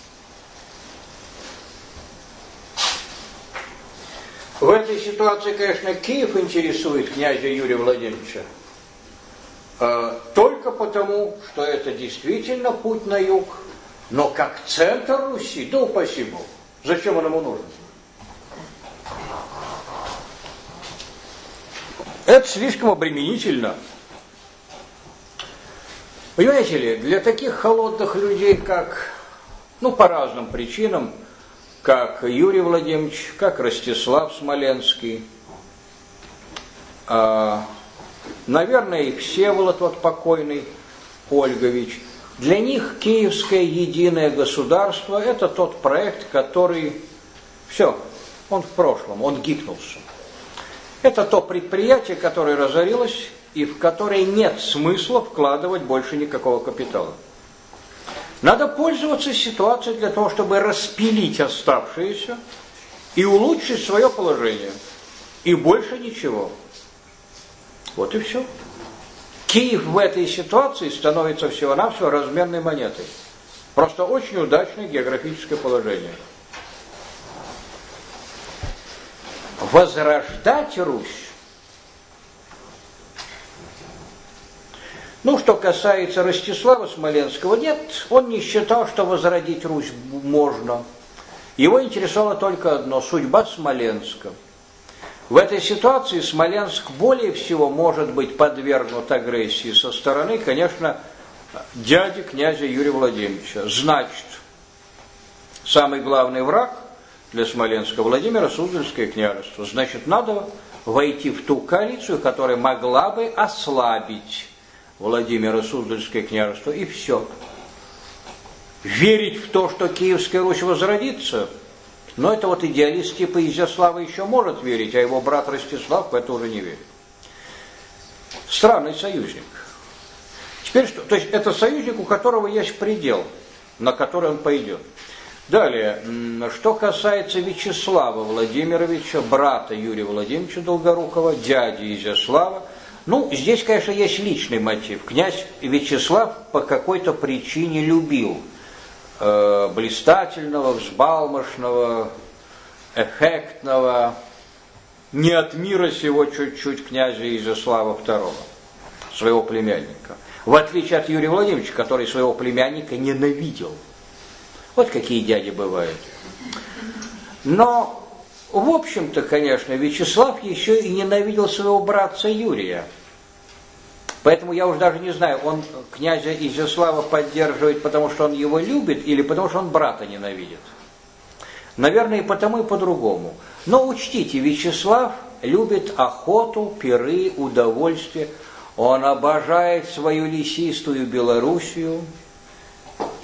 В этой ситуации, конечно, Киев интересует князя Юрия Владимировича э, только потому, что это действительно путь на юг, но как центр Руси, да упаси Бог, зачем он ему нужен? Это слишком обременительно. Понимаете ли, для таких холодных людей, как, ну, по разным причинам, как Юрий Владимирович, как Ростислав Смоленский, а, наверное, и Всеволод, вот покойный Ольгович, для них Киевское единое государство – это тот проект, который, все, он в прошлом, он гикнулся. Это то предприятие, которое разорилось, и в которое нет смысла вкладывать больше никакого капитала. Надо пользоваться ситуацией для того, чтобы распилить оставшиеся и улучшить свое положение. И больше ничего. Вот и все. Киев в этой ситуации становится всего-навсего разменной монетой. Просто очень удачное географическое положение. Возрождать Русь. Ну, что касается Ростислава Смоленского, нет, он не считал, что возродить Русь можно. Его интересовало только одно – судьба Смоленска. В этой ситуации Смоленск более всего может быть подвергнут агрессии со стороны, конечно, дяди князя Юрия Владимировича. Значит, самый главный враг для Смоленска Владимира Суздальское княжество. Значит, надо войти в ту коалицию, которая могла бы ослабить Владимира Суздальское княжество, и все. Верить в то, что Киевская Русь возродится, но это вот идеалист типа Изяслава еще может верить, а его брат Ростислав в это уже не верит. Странный союзник. Теперь что? То есть это союзник, у которого есть предел, на который он пойдет. Далее, что касается Вячеслава Владимировича, брата Юрия Владимировича Долгорукова, дяди Изяслава, ну, здесь, конечно, есть личный мотив. Князь Вячеслав по какой-то причине любил э, блистательного, взбалмошного, эффектного, не от мира сего чуть-чуть князя Изяслава второго, своего племянника. В отличие от Юрия Владимировича, который своего племянника ненавидел. Вот какие дяди бывают. Но... В общем-то, конечно, Вячеслав еще и ненавидел своего братца Юрия. Поэтому я уже даже не знаю, он князя Изяслава поддерживает, потому что он его любит, или потому что он брата ненавидит. Наверное, и потому, и по-другому. Но учтите, Вячеслав любит охоту, пиры, удовольствие. Он обожает свою лесистую Белоруссию.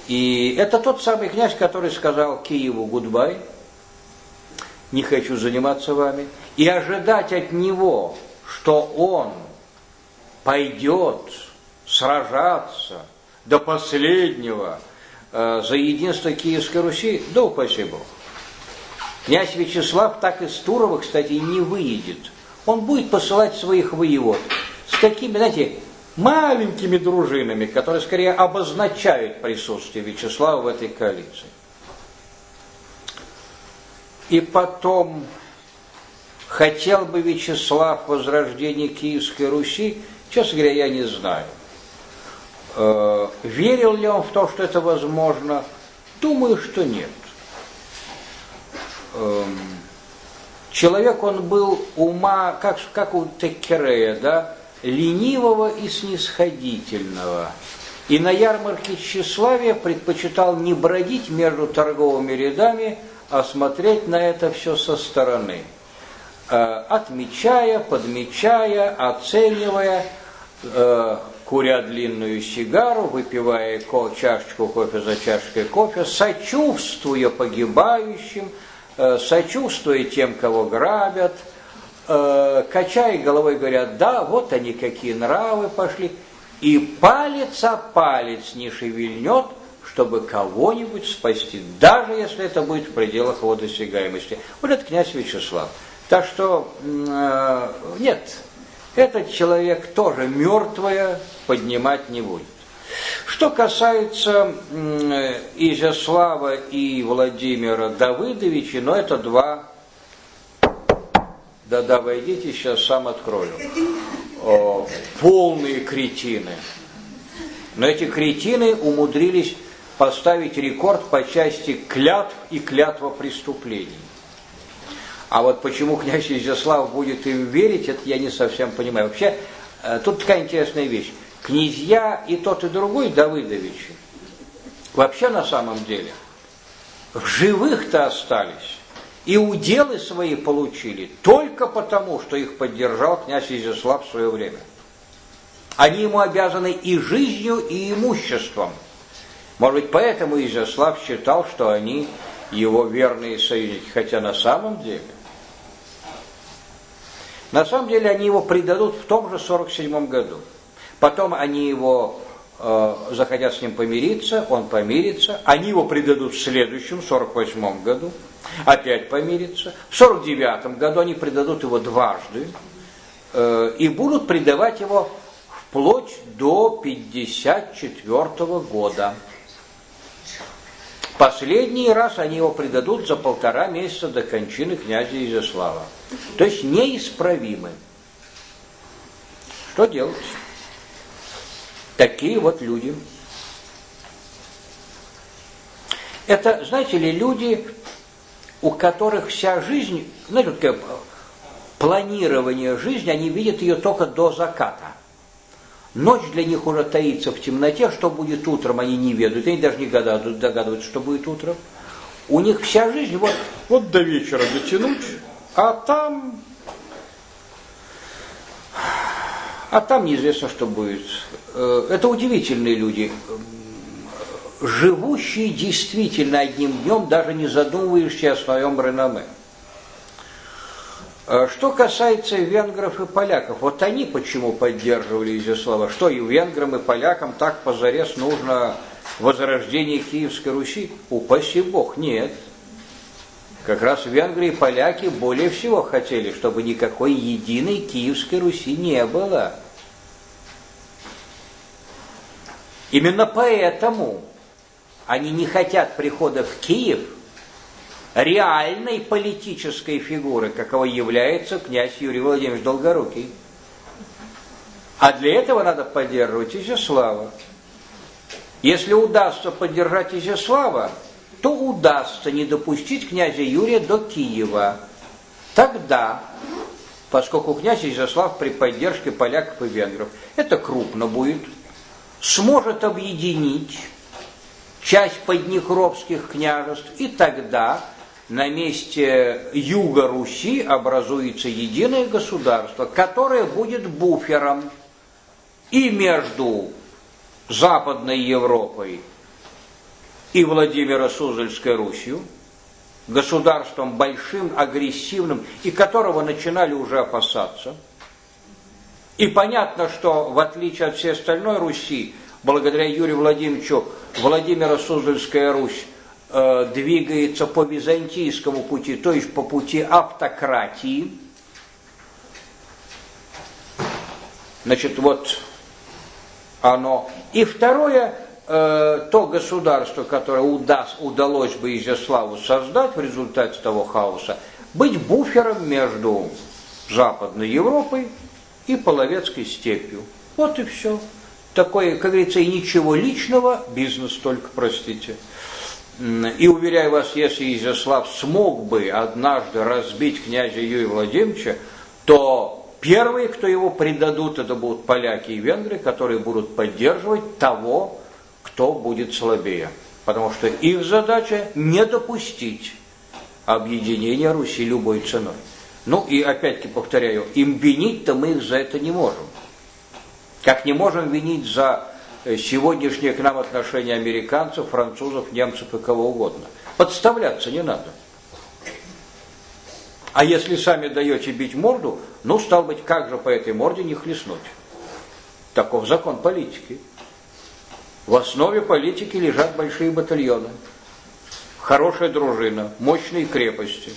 И это тот самый князь, который сказал Киеву гудбай, не хочу заниматься вами, и ожидать от него, что он пойдет сражаться до последнего э, за единство Киевской Руси, да упаси Бог. Князь Вячеслав так из Турова, кстати, не выйдет. Он будет посылать своих воевод с такими, знаете, маленькими дружинами, которые скорее обозначают присутствие Вячеслава в этой коалиции. И потом, хотел бы Вячеслав возрождения Киевской Руси, честно говоря, я не знаю. Э, верил ли он в то, что это возможно? Думаю, что нет. Э, человек он был ума, как, как у Теккерея, да, ленивого и снисходительного. И на ярмарке тщеславия предпочитал не бродить между торговыми рядами, а смотреть на это все со стороны, отмечая, подмечая, оценивая, куря длинную сигару, выпивая чашечку кофе за чашкой кофе, сочувствуя погибающим, сочувствуя тем, кого грабят, качая головой, говорят, да, вот они какие нравы пошли, и палец о палец не шевельнет, чтобы кого-нибудь спасти, даже если это будет в пределах его досягаемости. Вот это князь Вячеслав. Так что, э, нет, этот человек тоже мертвое поднимать не будет. Что касается э, Изяслава и Владимира Давыдовича, ну это два, да-да, войдите, сейчас сам открою, О, полные кретины. Но эти кретины умудрились поставить рекорд по части клятв и клятвопреступлений. А вот почему князь Изяслав будет им верить, это я не совсем понимаю. Вообще, тут такая интересная вещь. Князья и тот, и другой Давыдовичи вообще на самом деле в живых-то остались. И уделы свои получили только потому, что их поддержал князь Изяслав в свое время. Они ему обязаны и жизнью, и имуществом. Может быть, поэтому Изяслав считал, что они его верные союзники, хотя на самом деле, на самом деле они его предадут в том же сорок седьмом году. Потом они его э, захотят с ним помириться, он помирится, они его предадут в следующем, сорок восьмом году, опять помириться. В сорок девятом году они предадут его дважды э, и будут предавать его вплоть до пятьдесят четвёртого года. Последний раз они его предадут за полтора месяца до кончины князя Изяслава. То есть неисправимы. Что делать? Такие вот люди. Это, знаете ли, люди, у которых вся жизнь, знаете, вот такое планирование жизни, они видят ее только до заката. Ночь для них уже таится в темноте, что будет утром, они не ведают, они даже не догадываются, что будет утром. У них вся жизнь вот, вот до вечера дотянуть, а там, а там неизвестно, что будет. Это удивительные люди, живущие действительно одним днем, даже не задумывающиеся о своем реноме. Что касается венгров и поляков, вот они почему поддерживали Изяслава? Что и венграм, и полякам так позарез нужно возрождение Киевской Руси? Упаси Бог, нет. Как раз венгры и поляки более всего хотели, чтобы никакой единой Киевской Руси не было. Именно поэтому они не хотят прихода в Киев реальной политической фигуры, каковой является князь Юрий Владимирович Долгорукий. А для этого надо поддерживать Изяслава. Если удастся поддержать Изяслава, то удастся не допустить князя Юрия до Киева. Тогда, поскольку князь Изяслав при поддержке поляков и венгров, это крупно будет, сможет объединить часть поднекровских княжеств, и тогда на месте юга Руси образуется единое государство, которое будет буфером и между Западной Европой и Владимира Суздальской Русью, государством большим, агрессивным, и которого начинали уже опасаться. И понятно, что в отличие от всей остальной Руси, благодаря Юрию Владимировичу, Владимира Суздальская Русь э, двигается по византийскому пути, то есть по пути автократии. Значит, вот оно. И второе, э, то государство, которое удаст, удалось бы Изяславу создать в результате того хаоса, быть буфером между Западной Европой и Половецкой степью. Вот и все. Такое, как говорится, и ничего личного, бизнес только, простите. И уверяю вас, если Изяслав смог бы однажды разбить князя Юрия Владимировича, то первые, кто его предадут, это будут поляки и венгры, которые будут поддерживать того, кто будет слабее. Потому что их задача не допустить объединения Руси любой ценой. Ну и опять-таки повторяю, им винить-то мы их за это не можем. Как не можем винить за сегодняшнее к нам отношение американцев, французов, немцев и кого угодно. Подставляться не надо. А если сами даете бить морду, ну, стало быть, как же по этой морде не хлестнуть? Таков закон политики. В основе политики лежат большие батальоны, хорошая дружина, мощные крепости.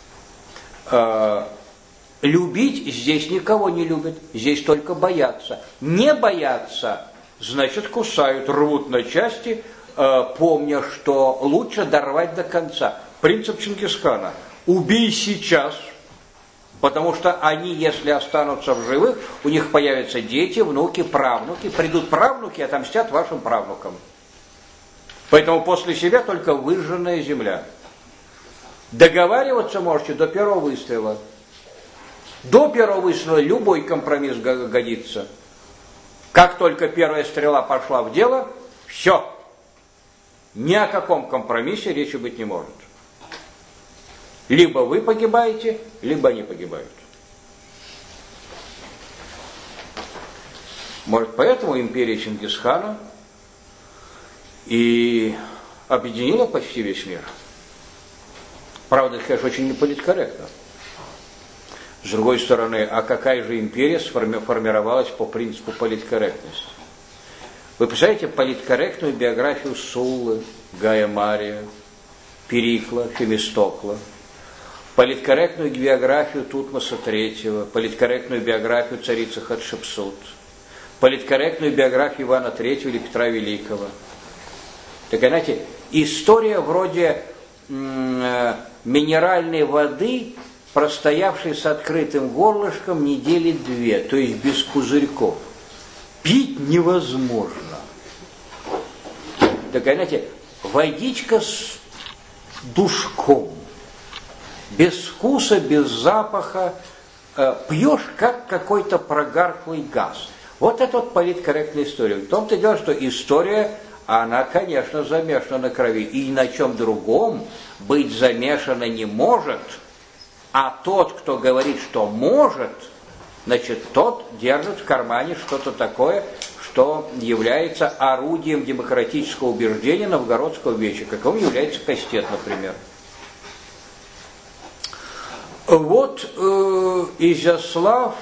Любить здесь никого не любят, здесь только боятся. Не боятся, значит, кусают, рвут на части, помня, что лучше дорвать до конца. Принцип Чингисхана: убей сейчас, потому что они, если останутся в живых, у них появятся дети, внуки, правнуки, придут правнуки и отомстят вашим правнукам. Поэтому после себя только выжженная земля. Договариваться можете до первого выстрела. До первого выстрела любой компромисс годится. Как только первая стрела пошла в дело, все. Ни о каком компромиссе речи быть не может. Либо вы погибаете, либо они погибают. Может, поэтому империя Чингисхана и объединила почти весь мир. Правда, это, конечно, очень неполиткорректно. С другой стороны, а какая же империя сформировалась по принципу политкорректности? Вы представляете политкорректную биографию Суллы, Гая Мария, Перикла, Фемистокла, политкорректную биографию Тутмоса третьего, политкорректную биографию царицы Хатшепсут, политкорректную биографию Ивана третьего или Петра Великого. Так, знаете, история вроде м- минеральной воды, простоявшей с открытым горлышком недели две, то есть без пузырьков. Пить невозможно. Так, знаете, водичка с душком, без вкуса, без запаха, э, пьешь как какой-то прогарклый газ. Вот это вот политкорректная история. В том-то дело, что история, она, конечно, замешана на крови. И на чем другом быть замешана не может, а тот, кто говорит, что может, значит, тот держит в кармане что-то такое, что является орудием демократического убеждения новгородского веча, каковым является кастет, например. Вот э, Изяслав,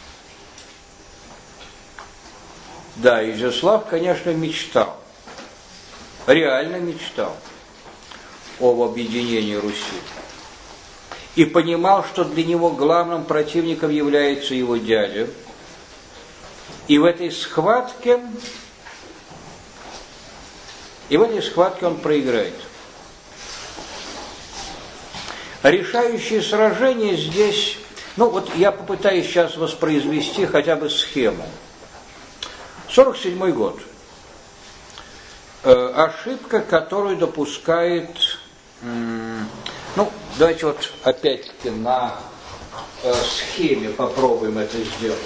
да, Изяслав, конечно, мечтал, реально мечтал об объединении Руси. И понимал, что для него главным противником является его дядя. И в этой схватке, и в этой схватке он проиграет. Решающее сражение здесь, ну вот я попытаюсь сейчас воспроизвести хотя бы схему. сорок седьмой год. Э, ошибка, которую допускает... М- Ну, давайте вот опять-таки на э, схеме попробуем это сделать.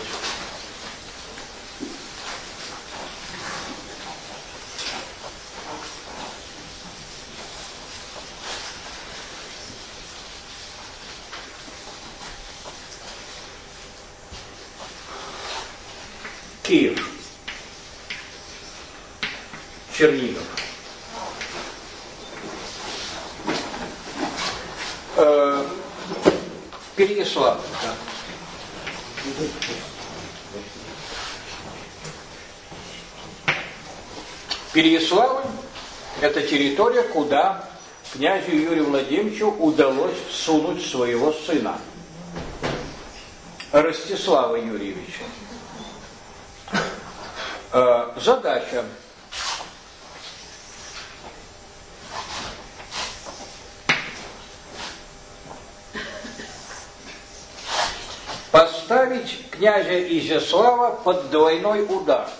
Киев, Чернигов. Переяслав. Переяславль – это территория, куда князю Юрию Владимировичу удалось всунуть своего сына, Ростислава Юрьевича. Э, задача поставить князя Изяслава под двойной удар.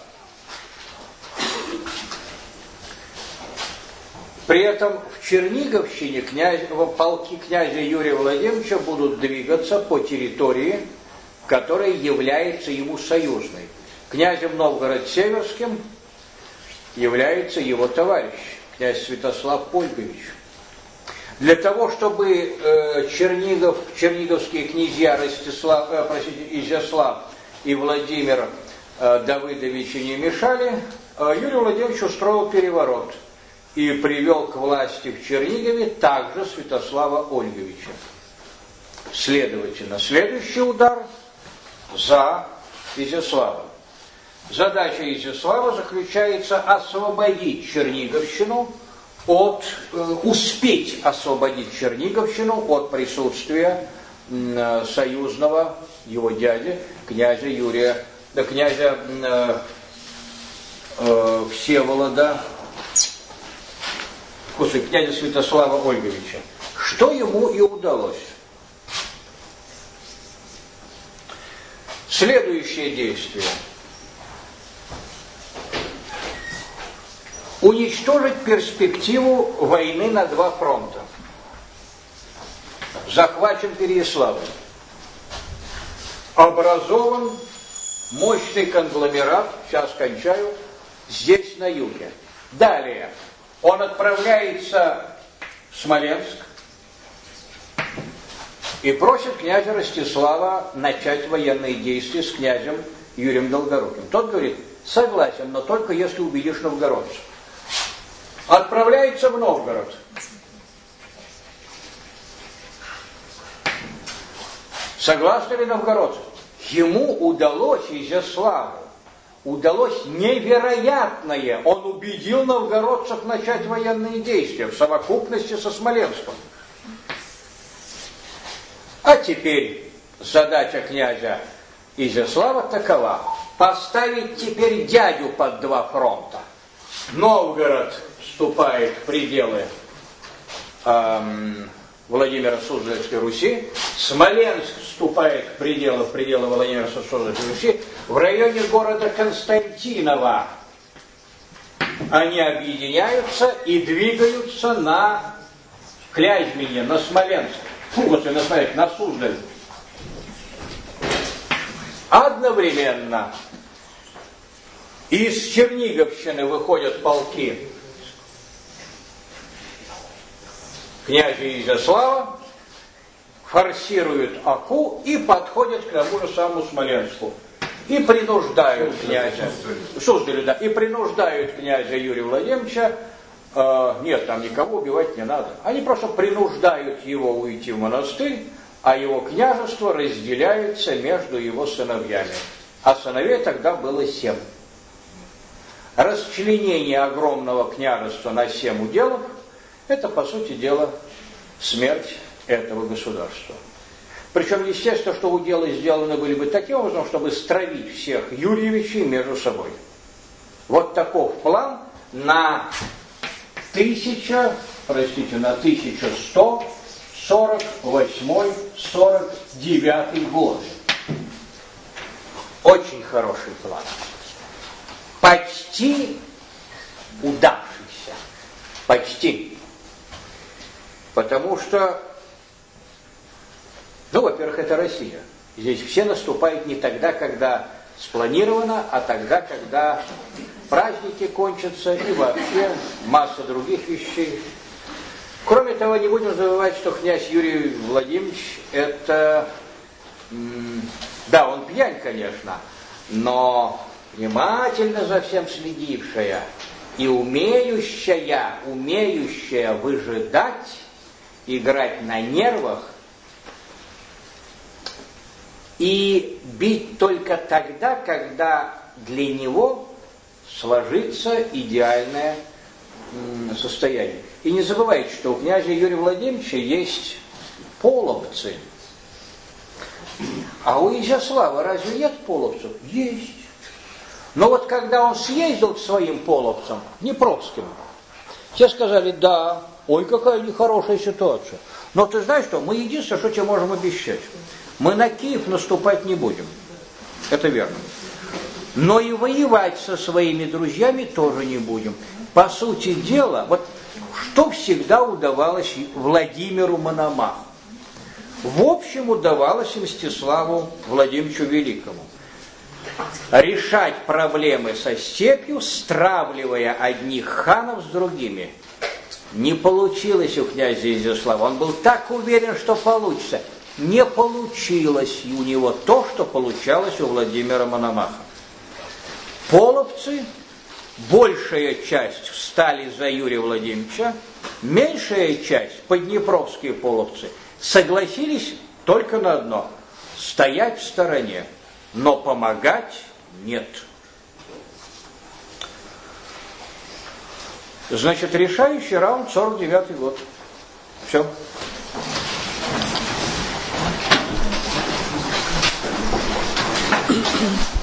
При этом в Черниговщине князь, полки князя Юрия Владимировича будут двигаться по территории, которая является ему союзной. Князем Новгород-Северским является его товарищ, князь Святослав Ольгович. Для того, чтобы э, Чернигов, черниговские князья Ростислав, э, простите, Изяслав и Владимир э, Давыдовичу не мешали, э, Юрий Владимирович устроил переворот и привел к власти в Чернигове также Святослава Ольговича. Следовательно, следующий удар за Изяслава. Задача Изяслава заключается освободить Черниговщину от, э, успеть освободить Черниговщину от присутствия э, союзного его дяди, князя Юрия, да, князя э, э, Всеволода, Господи, князя Святослава Ольговича. Что ему и удалось. Следующее действие. Уничтожить перспективу войны на два фронта. Захвачен Переяславль. Образован мощный конгломерат, сейчас кончаю, здесь на юге. Далее. Он отправляется в Смоленск и просит князя Ростислава начать военные действия с князем Юрием Долгоруким. Тот говорит, согласен, но только если убедишь новгородцев. Отправляется в Новгород. Согласны ли новгородцы? Ему удалось, Изяславу, удалось невероятное. Он убедил новгородцев начать военные действия в совокупности со Смоленском. А теперь задача князя Изяслава такова: поставить теперь дядю под два фронта. Новгород вступает в пределы эм, Владимира Суздальской Руси, Смоленск вступает в пределы, в пределы Владимира Суздальской Руси, в районе города Константинова они объединяются и двигаются на Клязьмине, на Смоленск, фу, господи, на Смоленск, на Суздаль. Одновременно из Черниговщины выходят полки князя Изяслава, форсируют Аку и подходят к тому же самому Смоленску. И принуждают князя, Суздалю, да, и принуждают князя Юрия Владимировича, э, нет, там никого убивать не надо. Они просто принуждают его уйти в монастырь, а его княжество разделяется между его сыновьями. А сыновей тогда было семь. Расчленение огромного княжества на семь уделов – это, по сути дела, смерть этого государства. Причем, естественно, что уделы сделаны были бы таким образом, чтобы стравить всех Юрьевичей между собой. Вот таков план на тысяча, простите, на тысяча сто сорок восьмой — сорок девятый годы. Очень хороший план. Почти удавшийся. Почти. Потому что, ну, во-первых, это Россия. Здесь все наступают не тогда, когда спланировано, а тогда, когда праздники кончатся и вообще масса других вещей. Кроме того, не будем забывать, что князь Юрий Владимирович это, да, он пьянь, конечно, но внимательно за всем следившая и умеющая, умеющая выжидать, играть на нервах и бить только тогда, когда для него сложится идеальное состояние. И не забывайте, что у князя Юрия Владимировича есть половцы. А у Изяслава разве нет половцев? Есть. Но вот когда он съездил к своим половцам, Днепровским, те сказали: да, ой, какая нехорошая ситуация. Но ты знаешь что, мы единственное, что тебе можем обещать. Мы на Киев наступать не будем. Это верно. Но и воевать со своими друзьями тоже не будем. По сути дела, вот что всегда удавалось Владимиру Мономаху? В общем, удавалось Мстиславу Владимировичу Великому решать проблемы со степью, стравливая одних ханов с другими. Не получилось у князя Изяслава. Он был так уверен, что получится. Не получилось у него то, что получалось у Владимира Мономаха. Половцы, большая часть встали за Юрия Владимировича, меньшая часть, поднепровские половцы, согласились только на одно – стоять в стороне, но помогать нет. Значит, решающий раунд сорок девятый год. Все. Thank you.